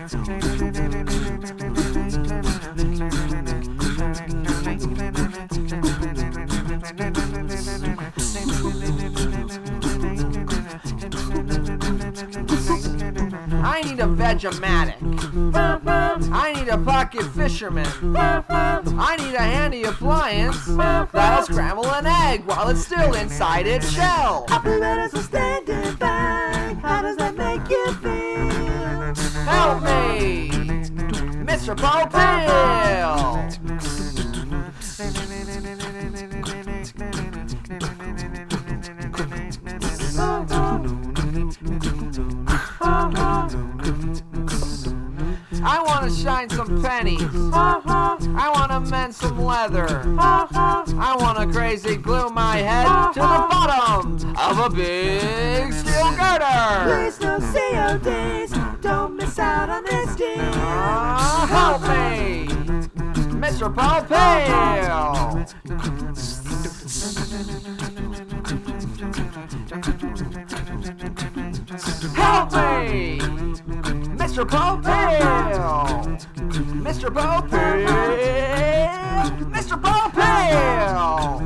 I need a Vegematic. I need a pocket fisherman. I need a handy appliance that'll scramble an egg while it's still inside its shell. Operators are standing by. How does that make you feel? Help me, Mr. Popeil! I want to shine some pennies. I want to mend some leather. I want to crazy glue my head to the bottom of a big steel girder. Please no CODs. Don't miss out on this deal. Help me, Mr. Popeil! Help me, Mr. Popeil! Mr. Popeil! Mr. Popeil!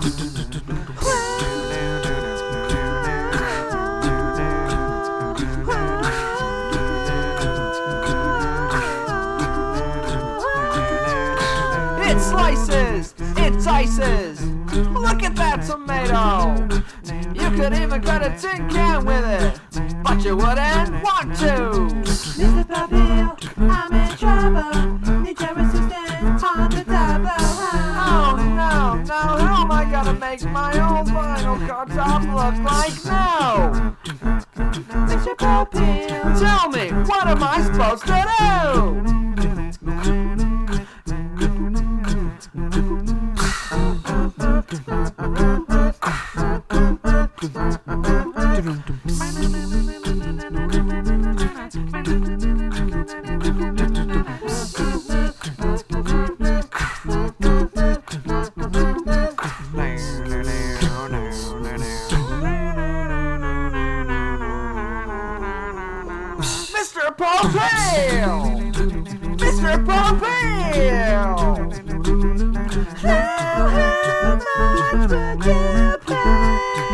It slices! It dices! Look at that tomato! You could even cut a tin can with it, but you wouldn't want to! Mr. Popeil, I'm in trouble. Need your assistance on the double. Oh no, how am I gonna make my own vinyl car top look like now? Mr. Popeil, Tell me, what am I supposed to do? Mr. Popeil! Mr. Popeil! how much would you pay?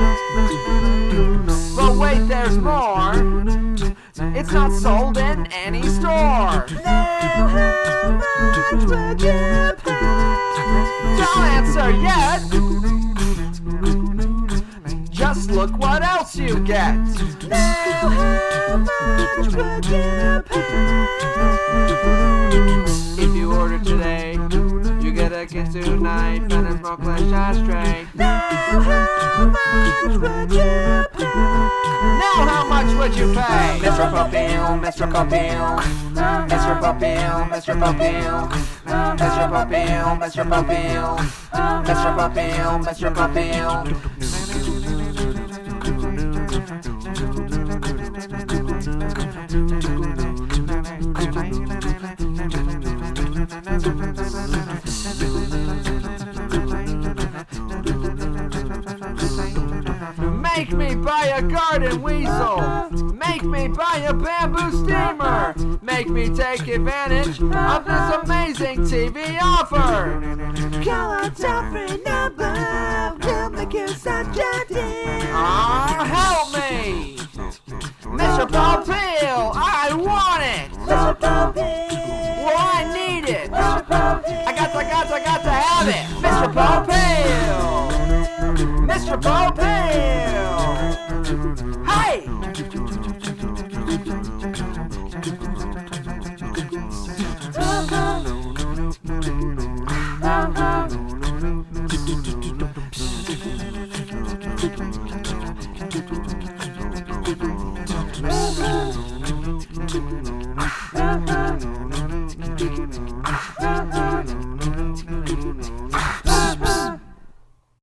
But wait, there's more. It's not sold in any store. Now how much would you pay? Don't answer yet. Just look what else you get. Now how much would you pay? If you order today, you get a Ginsu knife and a smokeless ashtray. Now how much would you pay? Now how much would you pay? Mr. Popeil, Mr. Popeil, Mr. Popeil, Mr. Popeil, Mr. Popeil, Mr. Popeil, Mr. Popeil, Mr. Popeil. Make me buy a garden weasel. Make me buy a bamboo steamer. Make me take advantage of this amazing TV offer. Call our toll-free number. We'll make you such a deal. Help me! Mr. Popeil, I want it! Mr. Popeil, Well, I need it! Mr. Popeil, I got to have it! Mr. Popeil! Mr. Popeil! Hey! Popeil.